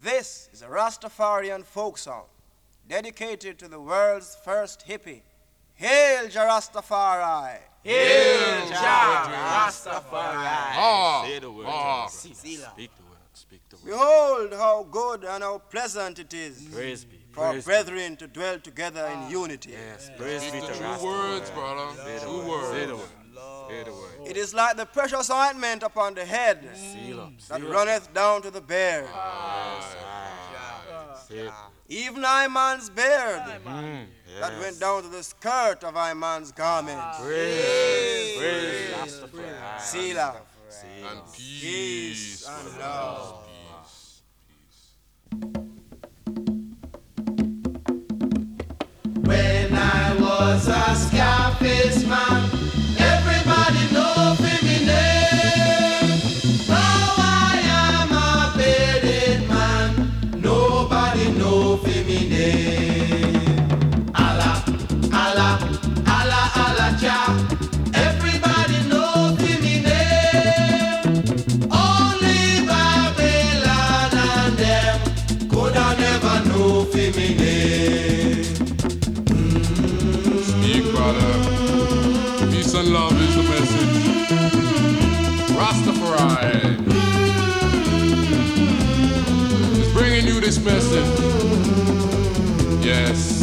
This is a Rastafarian folk song dedicated to the world's first hippie. Hail Jah Rastafari! Hail Jah Rastafari! Say the word. Speak the word. Speak the word. Behold how good and how pleasant it is Praise be. for Praise brethren to dwell together in unity. Yes. Praise be to True Rastafari. words, brother. True words. Say the word. Say the word. It is like the precious ointment upon the head Seal up. that Seal up. runneth down to the beard. Say it. Even Iman's beard that Yes. went down to the skirt of Iman's garment. Praise. Praise Rastafari. Selah. And Peace peace. and love. When I was a Scarface man, everybody know me name. Now I am a bearded man, nobody know me name. Allah, Allah, Allah, Allah, Jah. Everybody know me name. Only Babylon and them coulda never know me name. Speak, brother. Peace and love is the message. Rastafari is bringing you this message. Yes.